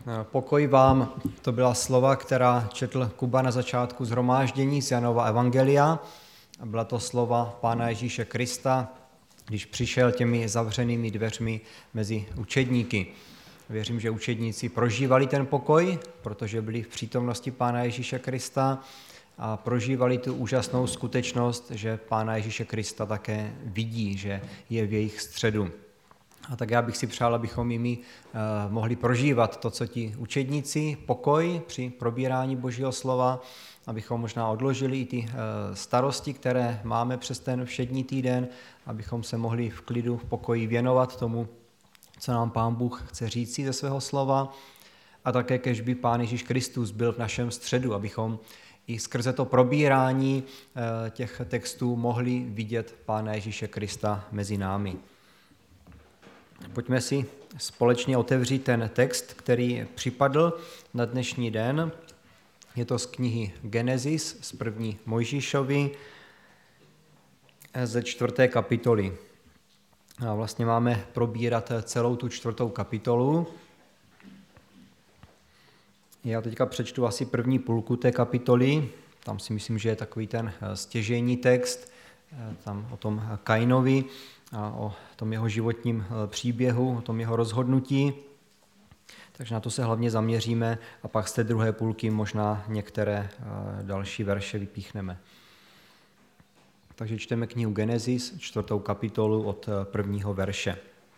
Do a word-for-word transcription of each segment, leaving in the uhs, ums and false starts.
Pokoj vám, to byla slova, která četl Kuba na začátku shromáždění z Janova evangelia. Byla to slova Pána Ježíše Krista, když přišel těmi zavřenými dveřmi mezi učedníky. Věřím, že učedníci prožívali ten pokoj, protože byli v přítomnosti Pána Ježíše Krista a prožívali tu úžasnou skutečnost, že Pána Ježíše Krista také vidí, že je v jejich středu. A tak já bych si přál, abychom i my mohli prožívat to, co ti učedníci, pokoj při probírání Božího slova, abychom možná odložili i ty starosti, které máme přes ten všední týden, abychom se mohli v klidu, v pokoji věnovat tomu, co nám Pán Bůh chce říci ze svého slova, a také kež by Pán Ježíš Kristus byl v našem středu, abychom i skrze to probírání těch textů mohli vidět Pána Ježíše Krista mezi námi. Pojďme si společně otevřít ten text, který připadl na dnešní den. Je to z knihy Genesis, z první Mojžíšovi, ze čtvrté kapitoly. A vlastně máme probírat celou tu čtvrtou kapitolu. Já teďka přečtu asi první půlku té kapitoly. Tam si myslím, že je takový ten stěžejní text, tam o tom Kainovi a o tom jeho životním příběhu, o tom jeho rozhodnutí. Takže na to se hlavně zaměříme a pak z té druhé půlky možná některé další verše vypíchneme. Takže čteme knihu Genesis, čtvrtou kapitolu od prvního verše.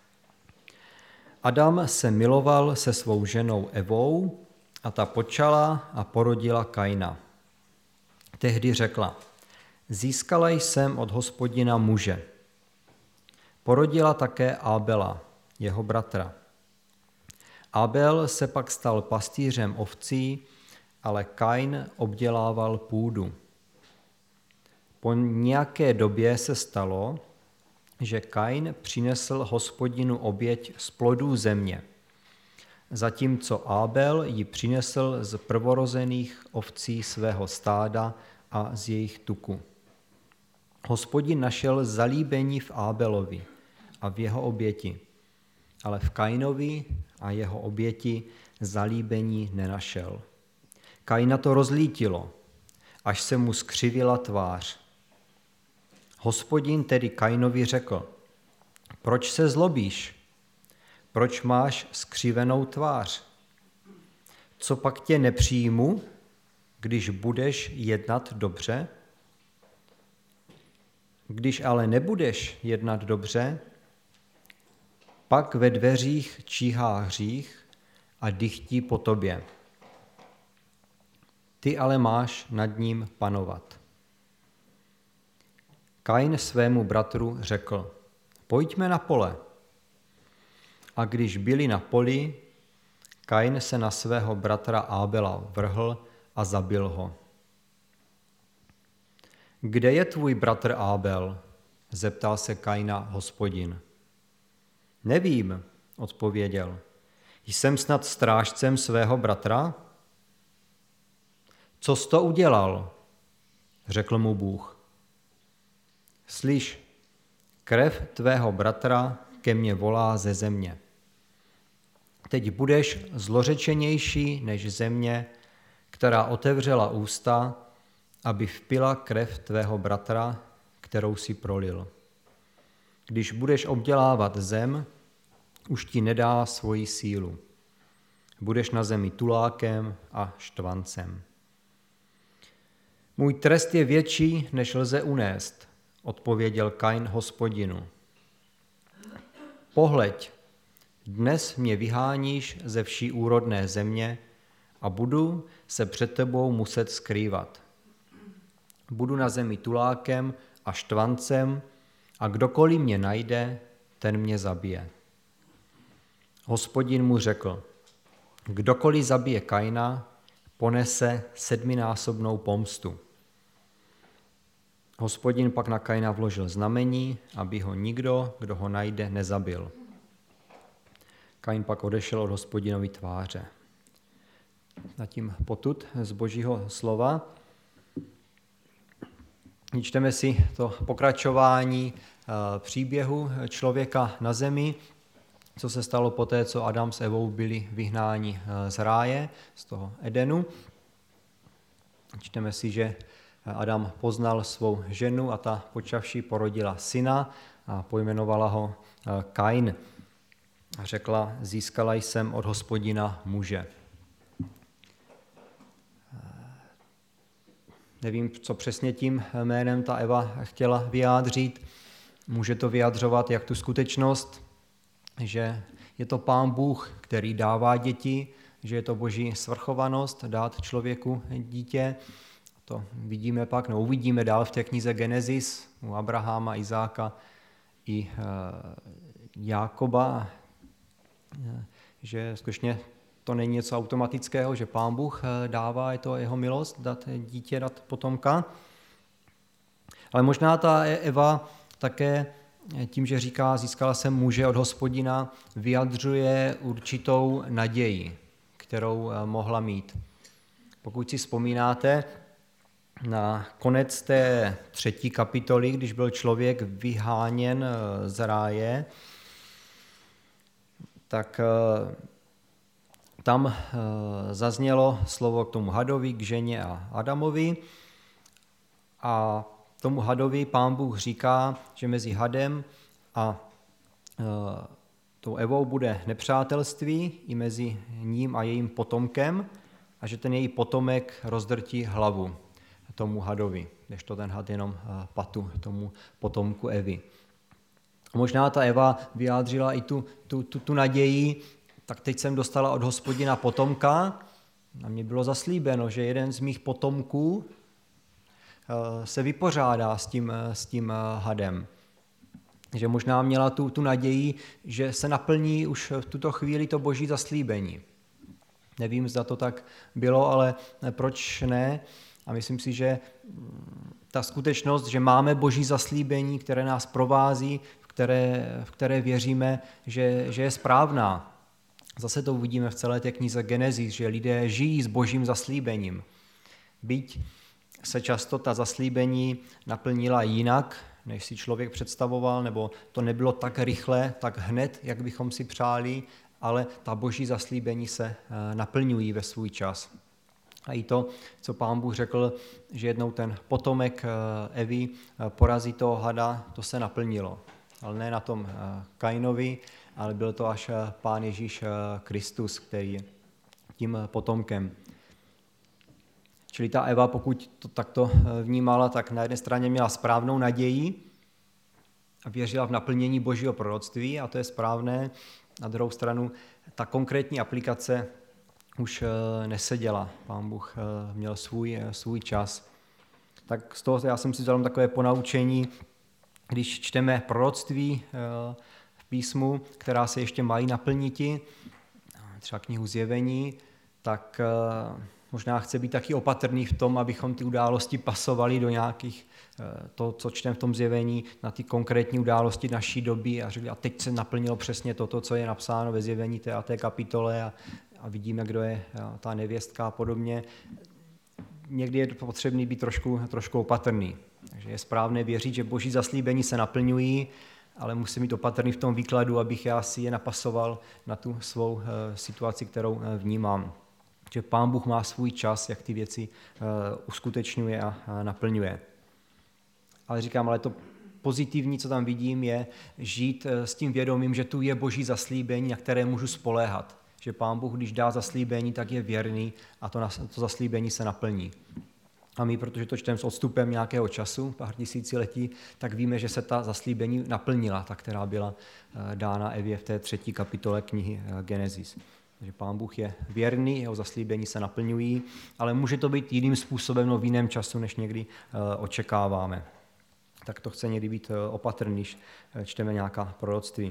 Adam se miloval se svou ženou Evou a ta počala a porodila Kaina. Tehdy řekla: Získala jsem od Hospodina muže. Porodila také Ábela, jeho bratra. Ábel se pak stal pastýřem ovcí, ale Kain obdělával půdu. Po nějaké době se stalo, že Kain přinesl Hospodinu oběť z plodů země, zatímco Ábel ji přinesl z prvorozených ovcí svého stáda a z jejich tuku. Hospodin našel zalíbení v Ábelovi a v jeho oběti, ale v Kainovi a jeho oběti zalíbení nenašel. Kaina to rozlítilo, až se mu skřivila tvář. Hospodin tedy Kainovi řekl: Proč se zlobíš? Proč máš skřivenou tvář? Co pak tě nepřijmu, když budeš jednat dobře? Když ale nebudeš jednat dobře, pak ve dveřích číhá hřích a dychtí po tobě. Ty ale máš nad ním panovat. Kain svému bratru řekl: Pojďme na pole. A když byli na poli, Kain se na svého bratra Ábela vrhl a zabil ho. Kde je tvůj bratr Ábel? Zeptal se Kaina Hospodin. Nevím, odpověděl. Jsem snad strážcem svého bratra? Co jsi to udělal? Řekl mu Bůh. Slyš, krev tvého bratra ke mně volá ze země. Teď budeš zlořečenější než země, která otevřela ústa, aby vpila krev tvého bratra, kterou si prolil. Když budeš obdělávat zem, už ti nedá svoji sílu. Budeš na zemi tulákem a štvancem. Můj trest je větší, než lze unést, odpověděl Kain Hospodinu. Pohleď, dnes mě vyháníš ze vší úrodné země a budu se před tebou muset skrývat. Budu na zemi tulákem a štvancem a kdokoliv mě najde, ten mě zabije. Hospodin mu řekl: Kdokoliv zabije Kaina, ponese sedminásobnou pomstu. Hospodin pak na Kaina vložil znamení, aby ho nikdo, kdo ho najde, nezabil. Kain pak odešel od Hospodinovy tváře. Zatím potud z Božího slova. Čteme si to pokračování příběhu člověka na zemi. co se stalo poté, co Adam s Evou byli vyhnáni z ráje, z toho Edenu. Čteme si, že Adam poznal svou ženu a ta počavši porodila syna a pojmenovala ho Kain. A řekla, získala jsem od Hospodina muže. Nevím, co přesně tím jménem ta Eva chtěla vyjádřit. Může to vyjadřovat jak tu skutečnost, že je to Pán Bůh, který dává děti, že je to Boží svrchovanost dát člověku dítě. To vidíme pak, no uvidíme dál v té knize Genesis u Abrahama, Izáka i Jákoba, že skutečně to není něco automatického, že Pán Bůh dává, je to jeho milost, dát dítě, dát potomka. Ale možná ta Eva také tím, že říká, získala jsem muže od Hospodina, vyjadřuje určitou naději, kterou mohla mít. Pokud si vzpomínáte na konec té třetí kapitoly, když byl člověk vyháněn z ráje, tak tam zaznělo slovo k tomu hadovi, k ženě a Adamovi a tomu hadovi Pán Bůh říká, že mezi hadem a tou Evou bude nepřátelství i mezi ním a jejím potomkem a že ten její potomek rozdrtí hlavu tomu hadovi, nežto ten had jenom patu tomu potomku Evy. Možná ta Eva vyjádřila i tu, tu, tu, tu naději, tak teď jsem dostala od Hospodina potomka a mně bylo zaslíbeno, že jeden z mých potomků se vypořádá s tím, s tím hadem. Že možná měla tu, tu naději, že se naplní už v tuto chvíli to Boží zaslíbení. Nevím, zda to tak bylo, ale proč ne? A myslím si, že ta skutečnost, že máme Boží zaslíbení, které nás provází, v které, v které věříme, že, že je správná. Zase to uvidíme v celé té knize Genesis, že lidé žijí s Božím zaslíbením. Byť se často ta zaslíbení naplnila jinak, než si člověk představoval, nebo to nebylo tak rychle, tak hned, jak bychom si přáli, ale ta Boží zaslíbení se naplňují ve svůj čas. A i to, co Pán Bůh řekl, že jednou ten potomek Evy porazí toho hada, to se naplnilo. Ale ne na tom Kainovi, ale byl to až Pán Ježíš Kristus, který je tím potomkem. Čili ta Eva, pokud to takto vnímala, tak na jedné straně měla správnou naději a věřila v naplnění Božího proroctví, a to je správné. Na druhou stranu ta konkrétní aplikace už neseděla. Pán Bůh měl svůj, svůj čas. Tak z toho já jsem si vzal takové ponaučení, když čteme proroctví v písmu, která se ještě mají naplniti, třeba knihu Zjevení, tak možná chce být taky opatrný v tom, abychom ty události pasovali do nějakých, to, co čteme v tom Zjevení, na ty konkrétní události naší doby a řekli, a teď se naplnilo přesně toto, co je napsáno ve Zjevení té a té kapitole a, a vidíme, kdo je ta nevěstka a podobně. Někdy je potřebný být trošku, trošku opatrný. Takže je správné věřit, že Boží zaslíbení se naplňují, ale musím být opatrný v tom výkladu, abych já si je napasoval na tu svou situaci, kterou vnímám. Že Pán Bůh má svůj čas, jak ty věci uskutečňuje a naplňuje. Ale říkám, ale to pozitivní, co tam vidím, je žít s tím vědomím, že tu je Boží zaslíbení, na které můžu spoléhat. Že Pán Bůh, když dá zaslíbení, tak je věrný a to, to zaslíbení se naplní. A my, protože to čteme s odstupem nějakého času, pár tisíciletí, tak víme, že se ta zaslíbení naplnila, ta, která byla dána Evě v té třetí kapitole knihy Genesis. Takže Pán Bůh je věrný, jeho zaslíbení se naplňují, ale může to být jiným způsobem, no v jiném času, než někdy očekáváme. Tak to chce někdy být opatrný, když čteme nějaká proroctví.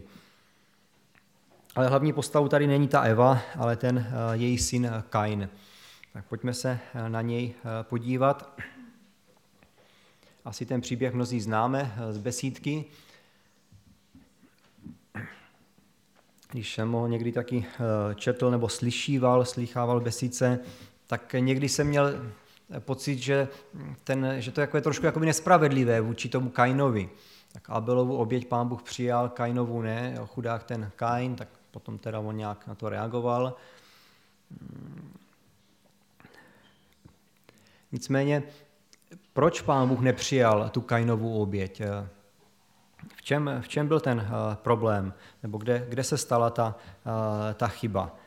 Ale hlavní postavu tady není ta Eva, ale ten její syn Kain. Tak pojďme se na něj podívat. Asi ten příběh mnozí známe z besídky. Když jsem ho někdy taky četl nebo slyšíval, slychával besídce, tak někdy jsem měl pocit, že, ten, že to je trošku jakoby nespravedlivé vůči tomu Kainovi. Tak Abelovu oběť Pán Bůh přijal, Kainovu ne, chudák ten Kain, tak potom teda on nějak na to reagoval. Nicméně, proč Pán Bůh nepřijal tu Kainovu oběť? V čem, v čem byl ten uh, problém? Nebo kde, kde se stala ta, uh, ta chyba?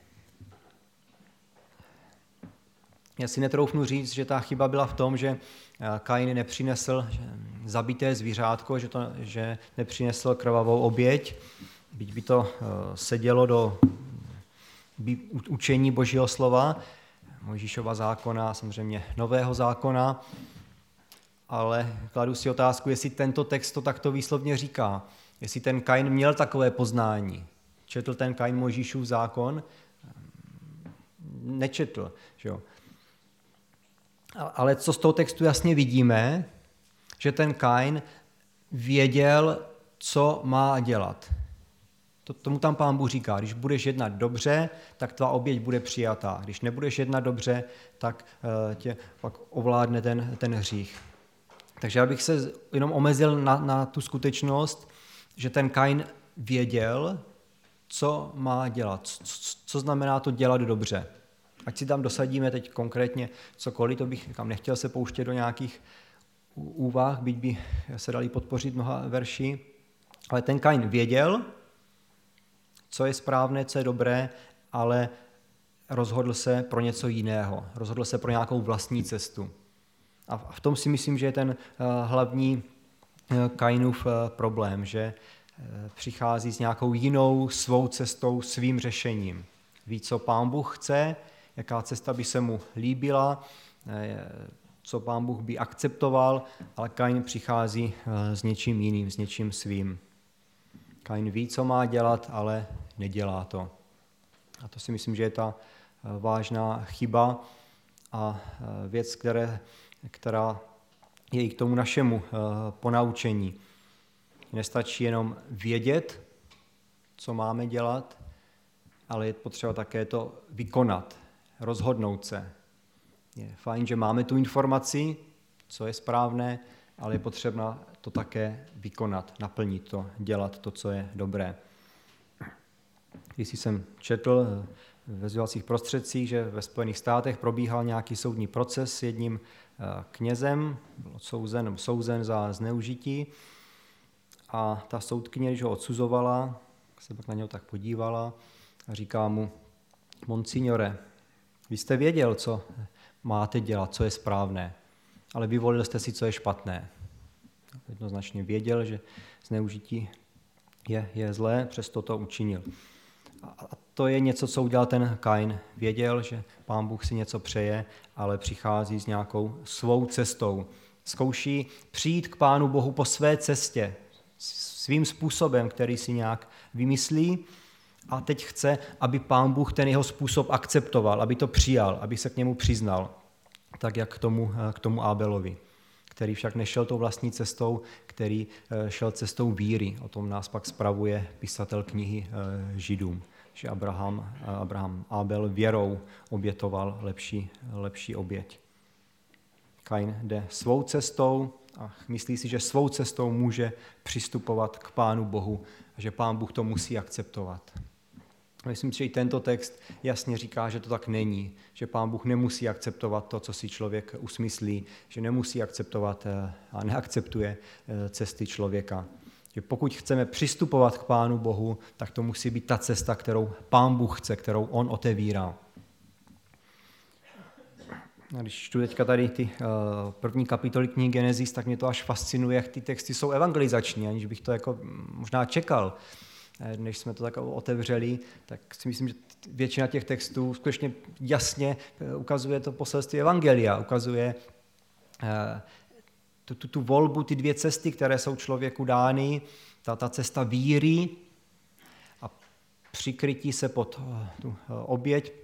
Já si netroufnu říct, že ta chyba byla v tom, že Kain nepřinesl zabité zvířátko, že, to, že nepřinesl krvavou oběť, byť by to uh, sedělo do učení Božího slova, Mojžíšova zákona, samozřejmě nového zákona, ale kladu si otázku, jestli tento text to takto výslovně říká. Jestli ten Kain měl takové poznání. Četl ten Kain Mojžíšův zákon? Nečetl. Že jo? Ale co z toho textu jasně vidíme, že ten Kain věděl, co má dělat. To, tomu tam Pán Bůh říká, když budeš jednat dobře, tak tvá oběť bude přijatá. Když nebudeš jednat dobře, tak uh, tě pak ovládne ten, ten hřích. Takže já bych se jenom omezil na, na tu skutečnost, že ten Kain věděl, co má dělat, co, co znamená to dělat dobře. Ať si tam dosadíme teď konkrétně cokoliv, to bych kam nechtěl se pouštět do nějakých úvah, byť by se dali podpořit mnoha verší, ale ten Kain věděl, co je správné, co je dobré, ale rozhodl se pro něco jiného, rozhodl se pro nějakou vlastní cestu. A v tom si myslím, že je ten hlavní Kainův problém, že přichází s nějakou jinou svou cestou, svým řešením. Ví, co Pán Bůh chce, jaká cesta by se mu líbila, co Pán Bůh by akceptoval, ale Kain přichází s něčím jiným, s něčím svým. Kain ví, co má dělat, ale nedělá to. A to si myslím, že je ta vážná chyba a věc, které, která je i k tomu našemu ponaučení. Nestačí jenom vědět, co máme dělat, ale je potřeba také to vykonat, rozhodnout se. Je fajn, že máme tu informaci, co je správné, ale je potřeba to také vykonat, naplnit to, dělat to, co je dobré. Když jsem četl ve sdělovacích prostředcích, že ve Spojených státech probíhal nějaký soudní proces s jedním knězem, byl odsouzen, nebo souzen za zneužití, a ta soudkyně, když ho odsuzovala, se pak na něho tak podívala a říká mu: Monsignore, vy jste věděl, co máte dělat, co je správné, ale vyvolil jste si, co je špatné. Jednoznačně věděl, že zneužití je, je zlé, přesto to učinil. A to je něco, co udělal ten Kain. Věděl, že Pán Bůh si něco přeje, ale přichází s nějakou svou cestou. Zkouší přijít k Pánu Bohu po své cestě, svým způsobem, který si nějak vymyslí, a teď chce, aby Pán Bůh ten jeho způsob akceptoval, aby to přijal, aby se k němu přiznal, tak jak k tomu, k tomu Ábelovi, který však nešel tou vlastní cestou, který šel cestou víry. O tom nás pak spravuje pisatel knihy Židům, že Abraham, Abraham Ábel věrou obětoval lepší, lepší oběť. Kain jde svou cestou a myslí si, že svou cestou může přistupovat k Pánu Bohu a že Pán Bůh to musí akceptovat. Myslím si, že i tento text jasně říká, že to tak není, že Pán Bůh nemusí akceptovat to, co si člověk usmyslí, že nemusí akceptovat a neakceptuje cesty člověka. Že pokud chceme přistupovat k Pánu Bohu, tak to musí být ta cesta, kterou Pán Bůh chce, kterou on otevírá. A když čtu teďka tady ty uh, první kapitoly knihy Genesis, tak mě to až fascinuje, jak ty texty jsou evangelizační, aniž bych to jako možná čekal. Než jsme to tak otevřeli, tak si myslím, že většina těch textů skutečně jasně ukazuje to poselství evangelia, ukazuje uh, tu, tu, tu volbu, ty dvě cesty, které jsou člověku dány, ta, ta cesta víry a přikrytí se pod uh, tu uh, oběť.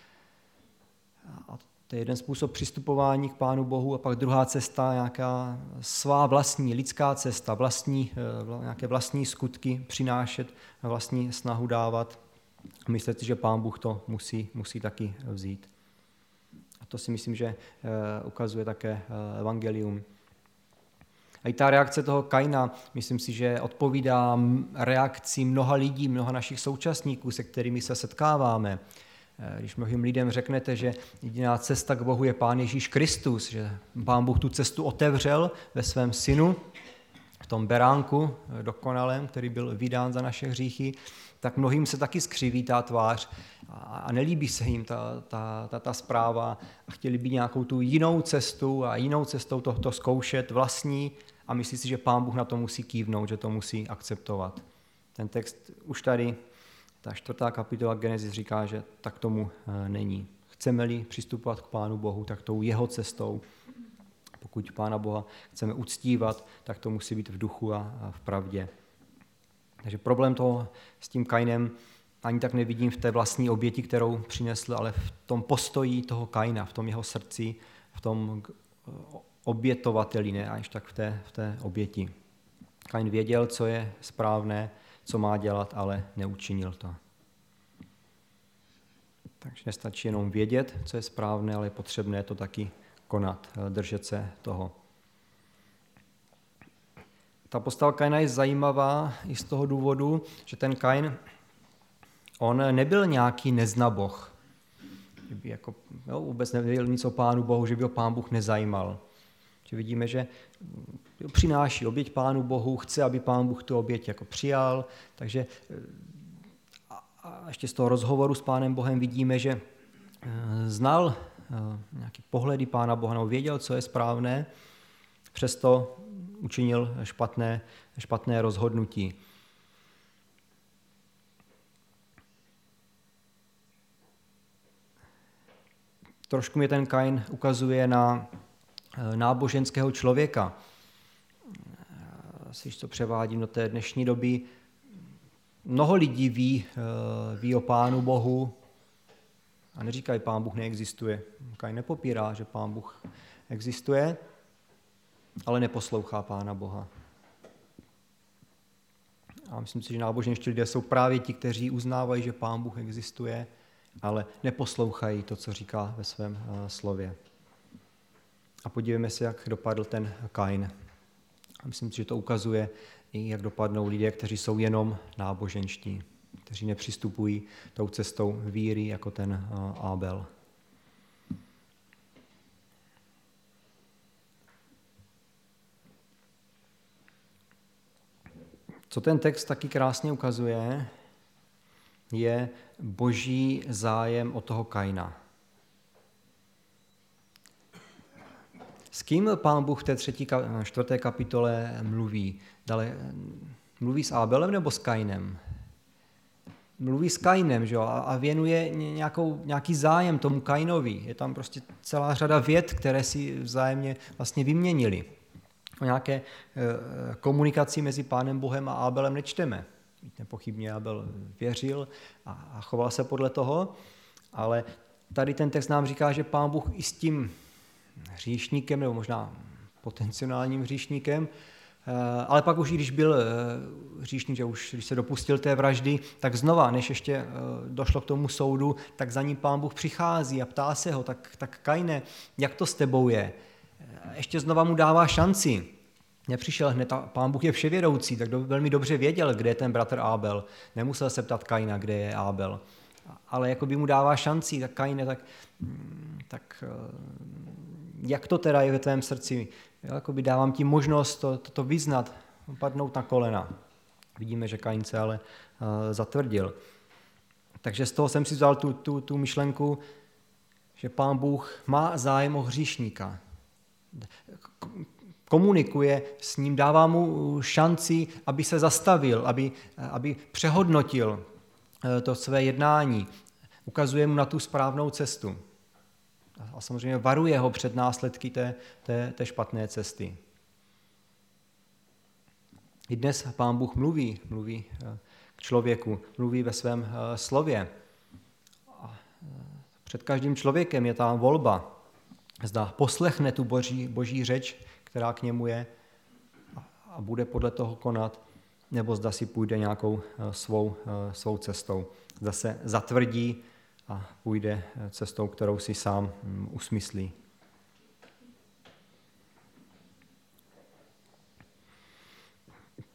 A to je jeden způsob přistupování k Pánu Bohu, a pak druhá cesta, nějaká svá vlastní lidská cesta, vlastní, nějaké vlastní skutky přinášet, vlastní snahu dávat. Myslet si, že Pán Bůh to musí, musí taky vzít. A to si myslím, že ukazuje také evangelium. A i ta reakce toho Kaina, myslím si, že odpovídá reakci mnoha lidí, mnoha našich současníků, se kterými se setkáváme. Když mnohým lidem řeknete, že jediná cesta k Bohu je Pán Ježíš Kristus, že Pán Bůh tu cestu otevřel ve svém synu, v tom beránku dokonalém, který byl vydán za naše hříchy, tak mnohým se taky skřiví ta tvář a nelíbí se jim ta, ta, ta, ta zpráva a chtěli by nějakou tu jinou cestu a jinou cestou tohto zkoušet vlastní a myslí si, že Pán Bůh na to musí kývnout, že to musí akceptovat. Ten text už tady, ta čtvrtá kapitola Genesis říká, že tak tomu není. Chceme-li přistupovat k Pánu Bohu, tak tou jeho cestou. Pokud Pána Boha chceme uctívat, tak to musí být v duchu a v pravdě. Takže problém toho s tím Kainem ani tak nevidím v té vlastní oběti, kterou přinesl, ale v tom postoji toho Kaina, v tom jeho srdci, v tom obětovateli, ne až tak v té, v té oběti. Kain věděl, co je správné, co má dělat, ale neučinil to. Takže nestačí jenom vědět, co je správné, ale je potřebné to taky konat, držet se toho. Ta postava Kaina je zajímavá i z toho důvodu, že ten Kain, on nebyl nějaký neznaboh. Že by jako, jo, vůbec nevěděl nic o Pánu Bohu, že by ho Pán Bůh nezajímal. Že vidíme, že přináší oběť Pánu Bohu, chce, aby Pán Bůh tu oběť jako přijal, takže a ještě z toho rozhovoru s Pánem Bohem vidíme, že znal nějaké pohledy Pána Boha, nebo věděl, co je správné, přesto učinil špatné, špatné rozhodnutí. Trošku mě ten Kain ukazuje na náboženského člověka. Asi, co převádím do té dnešní doby, mnoho lidí ví, ví o Pánu Bohu a neříkají, Pán Bůh neexistuje. Kain nepopírá, že Pán Bůh existuje, ale neposlouchá Pána Boha. A myslím si, že náboženští lidé jsou právě ti, kteří uznávají, že Pán Bůh existuje, ale neposlouchají to, co říká ve svém slově. A podívejme se, jak dopadl ten Kain. A myslím si, že to ukazuje i jak dopadnou lidé, kteří jsou jenom náboženští, kteří nepřistupují tou cestou víry jako ten Abel. Co ten text taky krásně ukazuje, je boží zájem o toho Kaina. S kým Pán Bůh v té třetí, čtvrté kapitole mluví? Dále, mluví s Abelem nebo s Kainem? Mluví s Kainem, že jo? A věnuje nějakou, nějaký zájem tomu Kainovi. Je tam prostě celá řada vět, které si vzájemně vlastně vyměnili. O nějaké komunikaci mezi Pánem Bohem a Abelem nečteme. Nepochybně Abel věřil a choval se podle toho, ale tady ten text nám říká, že Pán Bůh i s tím hříšníkem, nebo možná potenciálním hříšníkem, ale pak už, i když byl hříšník, že už když se dopustil té vraždy, tak znova, než ještě došlo k tomu soudu, tak za ním Pán Bůh přichází a ptá se ho, tak, tak Kaine, jak to s tebou je? Ještě znova mu dává šanci. Nepřišel hned, Pán Bůh je vševědoucí, tak do, velmi dobře věděl, kde je ten bratr Abel. Nemusel se ptat Kaina, kde je Abel. Ale jako by mu dává šanci, tak Kaine, tak, tak jak to teda je ve tvém srdci? Jakoby dávám ti možnost to, to, to vyznat, padnout na kolena. Vidíme, že Kain se ale uh, zatvrdil. Takže z toho jsem si vzal tu, tu, tu myšlenku, že Pán Bůh má zájem o hříšníka. Komunikuje s ním, dává mu šanci, aby se zastavil, aby, aby přehodnotil to své jednání. Ukazuje mu na tu správnou cestu. A samozřejmě varuje ho před následky té, té, té špatné cesty. I dnes Pán Bůh mluví, mluví k člověku, mluví ve svém slově. A před každým člověkem je ta volba. Zda poslechne tu boží, boží řeč, která k němu je a bude podle toho konat, nebo zda si půjde nějakou svou, svou cestou. Zda se zatvrdí a půjde cestou, kterou si sám usmyslí.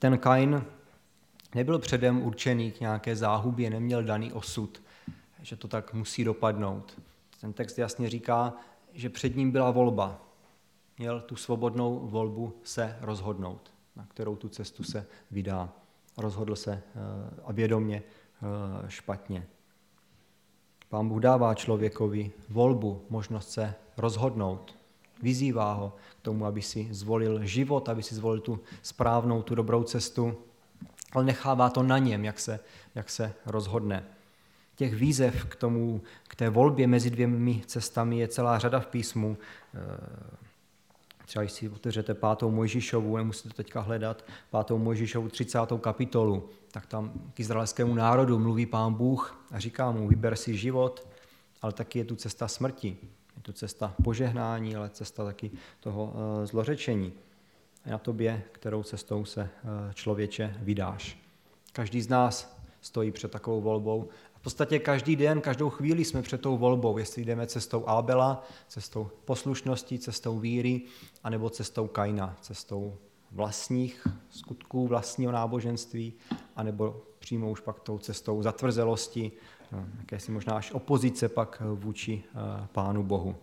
ten Kain nebyl předem určený k nějaké záhubě, neměl daný osud, že to tak musí dopadnout. Ten text jasně říká, že před ním byla volba. Měl tu svobodnou volbu se rozhodnout, na kterou tu cestu se vydá. Rozhodl se a vědomě špatně. Pán Bůh dává člověkovi volbu, možnost se rozhodnout. Vyzývá ho k tomu, aby si zvolil život, aby si zvolil tu správnou, tu dobrou cestu, ale nechává to na něm, jak se, jak se rozhodne. Těch výzev k tomu, k té volbě mezi dvěmi cestami je celá řada v písmu. Třeba když si otevřete pátou Mojžíšovu, nemusíte teďka hledat, pátou Mojžíšovu třicátou kapitolu, tak tam k izraelskému národu mluví Pán Bůh a říká mu, vyber si život, ale taky je tu cesta smrti. Je tu cesta požehnání, ale cesta taky toho zlořečení. Je na tobě, kterou cestou se člověče vydáš. Každý z nás stojí před takovou volbou. V podstatě každý den, každou chvíli jsme před tou volbou, jestli jdeme cestou Ábela, cestou poslušnosti, cestou víry, anebo cestou Kaina, cestou vlastních skutků, vlastního náboženství, anebo přímo už pak tou cestou zatvrzelosti, jakési možná až opozice pak vůči Pánu Bohu.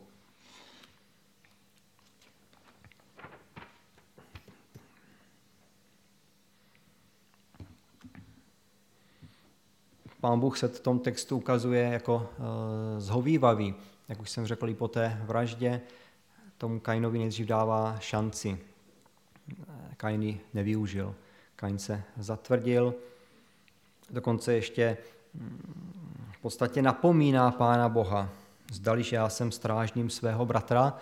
Pán Bůh se v tom textu ukazuje jako e, zhovívavý. Jak už jsem řekl i po té vraždě, tomu Kainovi nejdřív dává šanci. Kain ji nevyužil. Kain se zatvrdil, dokonce ještě v podstatě napomíná Pána Boha. Zdališ, já jsem strážným svého bratra,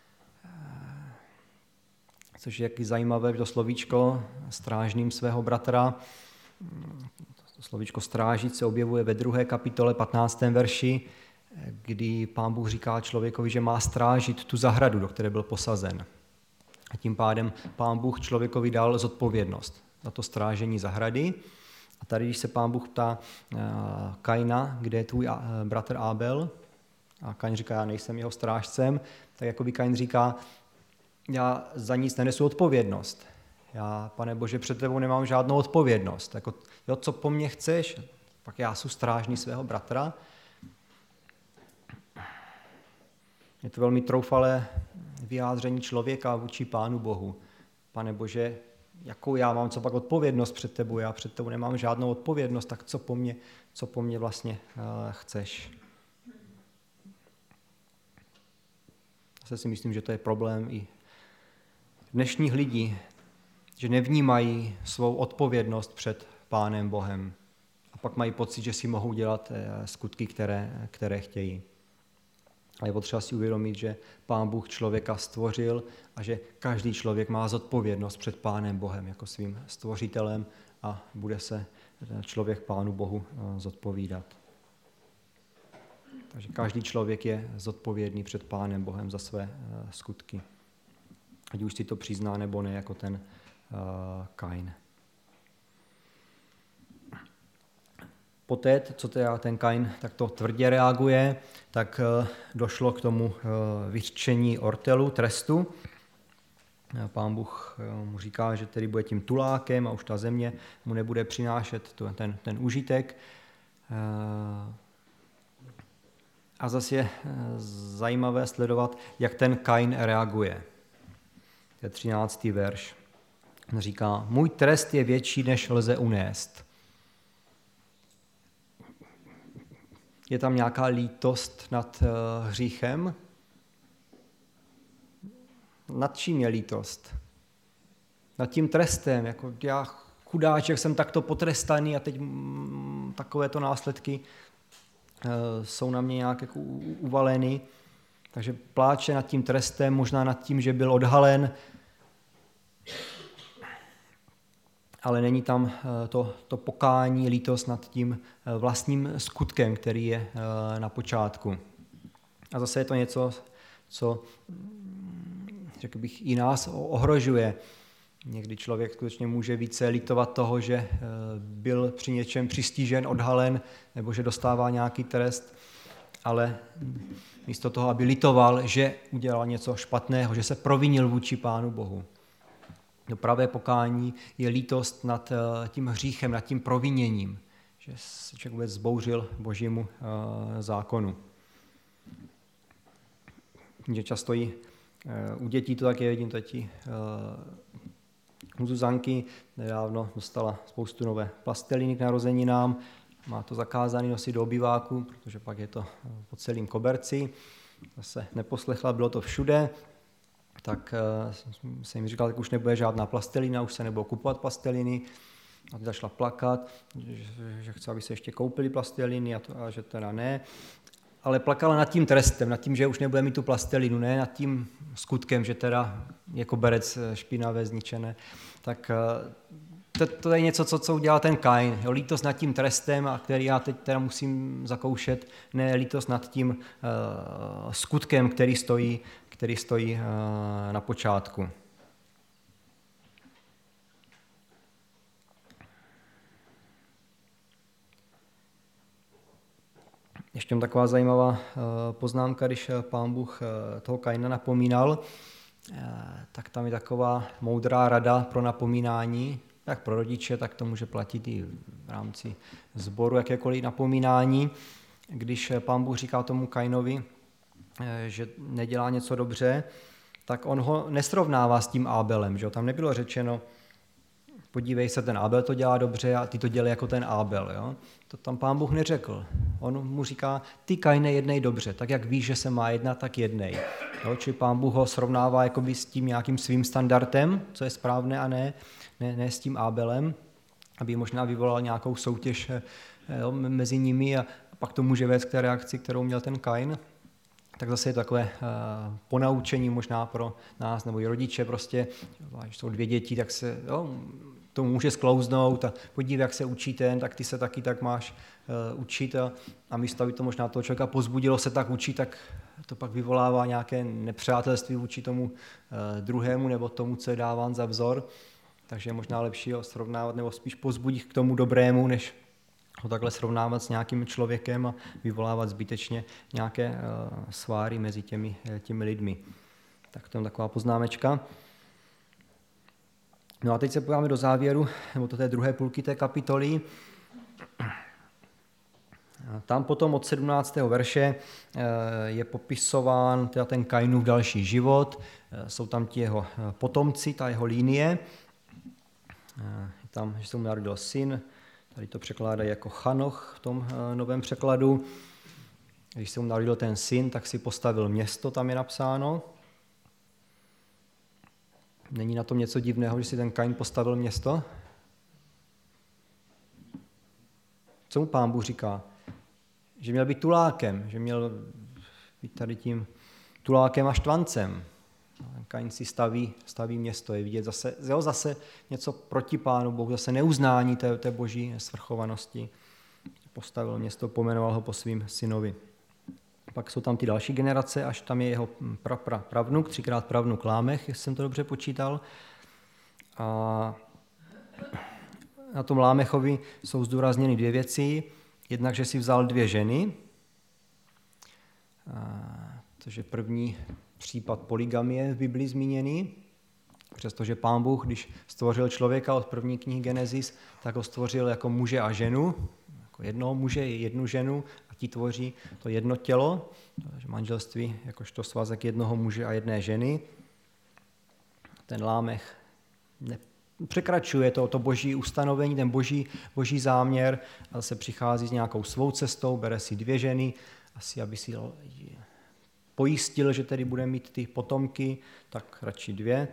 což je jaký zajímavé to slovíčko, strážným svého bratra. To slovíčko strážit se objevuje ve druhé kapitole patnáctém verši, kdy Pán Bůh říká člověkovi, že má strážit tu zahradu, do které byl posazen. A tím pádem Pán Bůh člověkovi dal zodpovědnost za to strážení zahrady. A tady, když se Pán Bůh ptá Kaina, kde je tvůj bratr Ábel, a Kain říká, já nejsem jeho strážcem, tak jako by Kain říká, já za nic nenesu odpovědnost. Já, Pane Bože, před tebou nemám žádnou odpovědnost. Jako, jo, co po mně chceš? Pak já jsem strážný svého bratra. Je to velmi troufalé vyjádření člověka vůči Pánu Bohu. Pane Bože, jakou já mám co pak odpovědnost před tebou? Já před tebou nemám žádnou odpovědnost, tak co po mně, co po mně vlastně uh, chceš? Zase si myslím, že to je problém i dnešních lidí, že nevnímají svou odpovědnost před Pánem Bohem a pak mají pocit, že si mohou dělat skutky, které, které chtějí. A je potřeba si uvědomit, že Pán Bůh člověka stvořil a že každý člověk má zodpovědnost před Pánem Bohem jako svým stvořitelem a bude se člověk Pánu Bohu zodpovídat. Takže každý člověk je zodpovědný před Pánem Bohem za své skutky. Ať už si to přizná nebo ne, jako ten uh, Kain. Poté, co teda ten Kain takto tvrdě reaguje, tak uh, došlo k tomu uh, vyřčení ortelu, trestu. Pán Bůh uh, mu říká, že tedy bude tím tulákem a už ta země mu nebude přinášet to, ten, ten užitek. Uh, a zase je uh, zajímavé sledovat, jak ten Kain reaguje. To je třináctý verš. On říká, můj trest je větší, než lze unést. Je tam nějaká lítost nad uh, hříchem? Nad čím je lítost? Nad tím trestem. Jako já chudáček jsem takto potrestaný a teď mm, takovéto následky uh, jsou na mě nějak jako uvaleny. Takže pláče nad tím trestem, možná nad tím, že byl odhalen, ale není tam to, to pokání, lítost nad tím vlastním skutkem, který je na počátku. A zase je to něco, co, řekl bych, i nás ohrožuje. Někdy člověk skutečně může více litovat toho, že byl při něčem přistižen, odhalen, nebo že dostává nějaký trest, ale místo toho, aby litoval, že udělal něco špatného, že se provinil vůči Pánu Bohu, To pravé pokání je lítost nad tím hříchem, nad tím proviněním, že se člověk vůbec zbouřil božímu zákonu. Že často i u dětí to také vidím, tati u Zuzanky nedávno dostala spoustu nové plasteliny k narozeninám, má to zakázané nosit do obyváku, protože pak je to po celém koberci. Zase neposlechla, bylo to všude, tak jsem jim říkal, tak už nebude žádná plastelina, už se nebudou kupovat plasteliny. A teď začala plakat, že, že chce, aby se ještě koupili plasteliny a, to, a že teda ne. Ale plakala nad tím trestem, nad tím, že už nebude mít tu plastelinu, ne nad tím skutkem, že teda je koberec špinavé, zničené. Tak to, to je něco, co, co udělal ten Kain. Jo, lítost nad tím trestem, a který já teď teda musím zakoušet, ne lítost nad tím uh, skutkem, který stojí, který stojí uh, na počátku. Ještě taková zajímavá uh, poznámka, když Pán Bůh uh, toho Kaina napomínal, uh, tak tam je taková moudrá rada pro napomínání, jak pro rodiče, tak to může platit i v rámci sboru, jakékoliv napomínání. Když Pán Bůh říká tomu Kainovi, že nedělá něco dobře, tak on ho nesrovnává s tím Ábelem. Že? Tam nebylo řečeno, podívej se, ten Ábel to dělá dobře a ty to dělej jako ten Ábel. Jo? To tam Pán Bůh neřekl. On mu říká, ty Kaine jednej dobře, tak jak víš, že se má jednat, tak jednej. Jo? Čili Pán Bůh ho srovnává jakoby s tím nějakým svým standardem, co je správné a ne, ne, ne s tím Ábelem, aby možná vyvolal nějakou soutěž jo, mezi nimi a pak to může vést k té reakci, kterou měl ten Kain. Tak zase je to takové uh, ponaučení možná pro nás nebo i rodiče prostě, když jsou dvě děti, tak se jo, to může sklouznout a podívej, jak se učí ten, tak ty se taky tak máš uh, učit a, a místo, aby to možná toho člověka pozbudilo se tak učit, tak to pak vyvolává nějaké nepřátelství vůči tomu uh, druhému nebo tomu, co je dáván za vzor. Takže je možná lepší ho srovnávat nebo spíš pozbudit k tomu dobrému, než ho takhle srovnávat s nějakým člověkem a vyvolávat zbytečně nějaké uh, sváry mezi těmi, těmi lidmi. Tak to je taková poznámečka. No a teď se podíváme do závěru, nebo do té druhé půlky té kapitoly. Tam potom od sedmnáctého verše je popisován teda ten Kainův další život. Jsou tam ti jeho potomci, ta jeho linie. Je tam, že se mu narodil syn, tady to překládají jako Chanoch v tom novém překladu. Když se mu narodil ten syn, tak si postavil město, tam je napsáno. Není na tom něco divného, že si ten Kain postavil město? Co mu Pán Bůh říká? Že měl být tulákem, že měl být tady tím tulákem a štvancem. Kain si staví, staví město, je vidět zase, jo, zase něco proti Pánu Bohu, zase neuznání té, té boží svrchovanosti. Postavil město, pomenoval ho po svým synovi. Pak jsou tam ty další generace, až tam je jeho pra, pra, pravnuk, třikrát pravnuk Lámech, jestli jsem to dobře počítal. A na tom Lámechovi jsou zdůrazněny dvě věci. Jednak, že si vzal dvě ženy, což je první případ polygamie v Biblii zmíněný, přestože Pán Bůh, když stvořil člověka od první knihy Genesis, tak ho stvořil jako muže a ženu, jako jednoho muže i jednu ženu a ti tvoří to jedno tělo, manželství jakožto svazek jednoho muže a jedné ženy. Ten Lámech ne, překračuje to, to boží ustanovení, ten boží, boží záměr a zase přichází s nějakou svou cestou, bere si dvě ženy, asi aby si pojistil, že tedy bude mít ty potomky, tak radši dvě.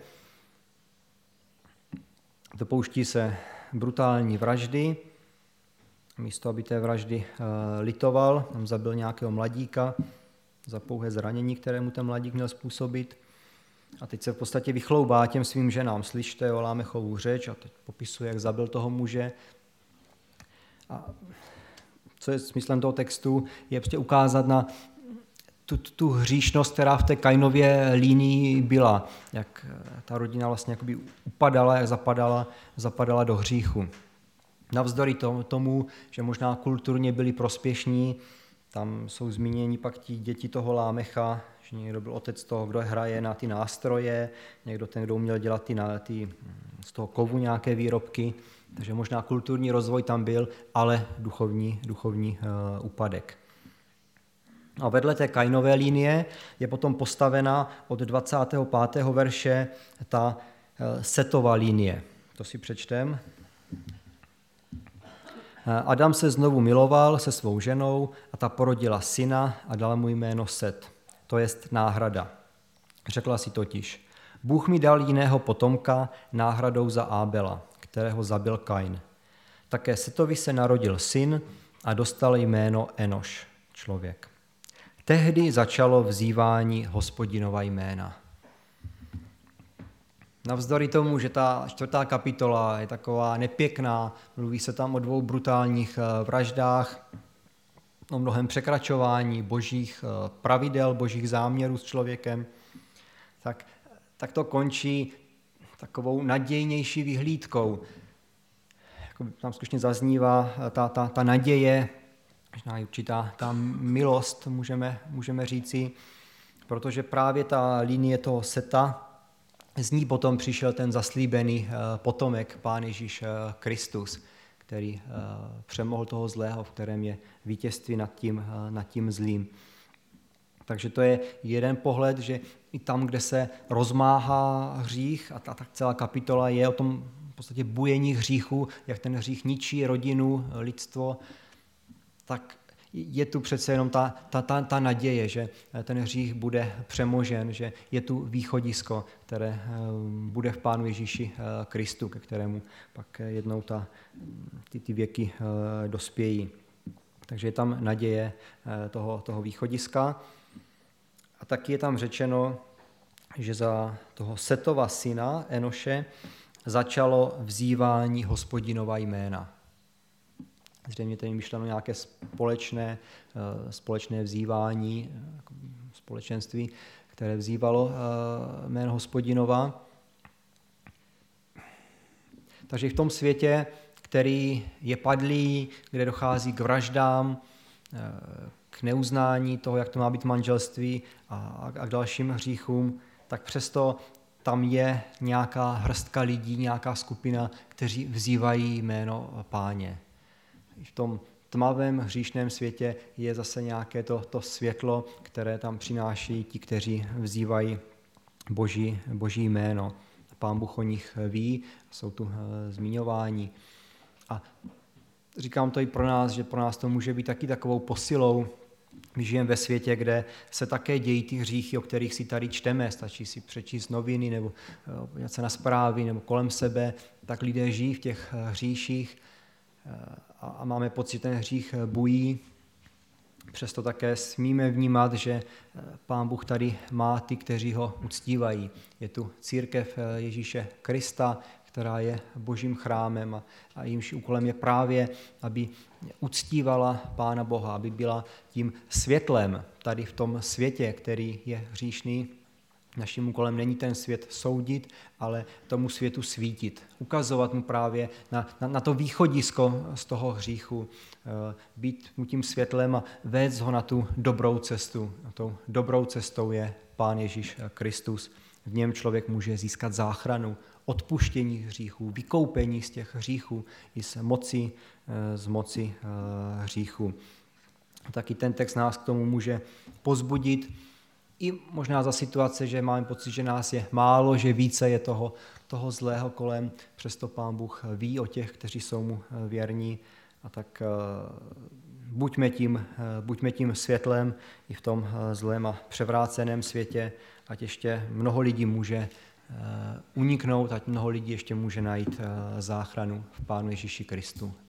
Dopouští se brutální vraždy. Místo, aby té vraždy litoval, tam zabil nějakého mladíka za pouhé zranění, které mu ten mladík měl způsobit. A teď se v podstatě vychloubá těm svým ženám. Slyšte o Lámechovu řeč a teď popisuje, jak zabil toho muže. A co je smyslem toho textu, je prostě ukázat na tu, tu hříšnost, která v té Kainově línii byla. Jak ta rodina vlastně jakoby upadala, jak zapadala, zapadala do hříchu. Navzdory tomu, že možná kulturně byli prospěšní, Tam jsou zmíněni pak ti děti toho Lámecha, že někdo byl otec toho, kdo hraje na ty nástroje, někdo ten, kdo uměl dělat ty, ty, z toho kovu nějaké výrobky, takže možná kulturní rozvoj tam byl, ale duchovní, duchovní uh, úpadek. A vedle té Kainové linie je potom postavena od dvacátého pátého verše ta uh, Setova linie. To si přečtem. Adam se znovu miloval se svou ženou a ta porodila syna a dala mu jméno Set, to jest náhrada. Řekla si totiž, Bůh mi dal jiného potomka náhradou za Ábela, kterého zabil Kain. Také Setovi se narodil syn a dostal jméno Enoš, člověk. Tehdy začalo vzývání Hospodinova jména. Navzdory tomu, že ta čtvrtá kapitola je taková nepěkná, mluví se tam o dvou brutálních vraždách, o mnohem překračování božích pravidel, božích záměrů s člověkem, tak, tak to končí takovou nadějnější vyhlídkou. Jako tam skutečně zaznívá ta, ta, ta naděje, možná i určitá ta milost, můžeme, můžeme říci, protože právě ta linie toho Seta, z ní potom přišel ten zaslíbený potomek, Pán Ježíš Kristus, který přemohl toho zlého, v kterém je vítězství nad tím, nad tím zlým. Takže to je jeden pohled, že i tam, kde se rozmáhá hřích, a ta, ta celá kapitola je o tom v podstatě bujení hříchu, jak ten hřích ničí rodinu, lidstvo, tak je tu přece jenom ta, ta, ta, ta naděje, že ten hřích bude přemožen, že je tu východisko, které bude v Pánu Ježíši Kristu, ke kterému pak jednou ta, ty, ty věky dospějí. Takže je tam naděje toho, toho východiska. A taky je tam řečeno, že za toho Setova syna Enoše začalo vzývání Hospodinova jména. Zřejmě tady myšleno nějaké společné, společné vzývání, společenství, které vzývalo jméno Hospodinova. Takže v tom světě, který je padlý, kde dochází k vraždám, k neuznání toho, jak to má být manželství a k dalším hříchům, tak přesto tam je nějaká hrstka lidí, nějaká skupina, kteří vzývají jméno Páně. V tom tmavém hříšném světě je zase nějaké to, to světlo, které tam přináší ti, kteří vzývají boží, boží jméno. Pán Bůh o nich ví, jsou tu zmiňováni. A říkám to i pro nás, že pro nás to může být taky takovou posilou. My žijeme ve světě, kde se také dějí ty hříchy, o kterých si tady čteme, stačí si přečíst noviny nebo podívat se na zprávy nebo kolem sebe, tak lidé žijí v těch hříších a máme pocit, že ten hřích bují. Přesto také smíme vnímat, že Pán Bůh tady má ty, kteří ho uctívají. Je tu církev Ježíše Krista, která je božím chrámem a, a jejímž úkolem je právě, aby uctívala Pána Boha, aby byla tím světlem tady v tom světě, který je hříšný. Naším úkolem není ten svět soudit, ale tomu světu svítit. Ukazovat mu právě na, na, na to východisko z toho hříchu, být mu tím světlem a vést ho na tu dobrou cestu. A tou dobrou cestou je Pán Ježíš Kristus. V něm člověk může získat záchranu, odpuštění hříchů, vykoupení z těch hříchů i z moci, z moci hříchu. Taky ten text nás k tomu může pozbudit, i možná za situace, že máme pocit, že nás je málo, že více je toho, toho zlého kolem, přesto Pán Bůh ví o těch, kteří jsou mu věrní. A tak buďme tím, buďme tím světlem i v tom zlém a převráceném světě, ať ještě mnoho lidí může uniknout, ať mnoho lidí ještě může najít záchranu v Pánu Ježíši Kristu.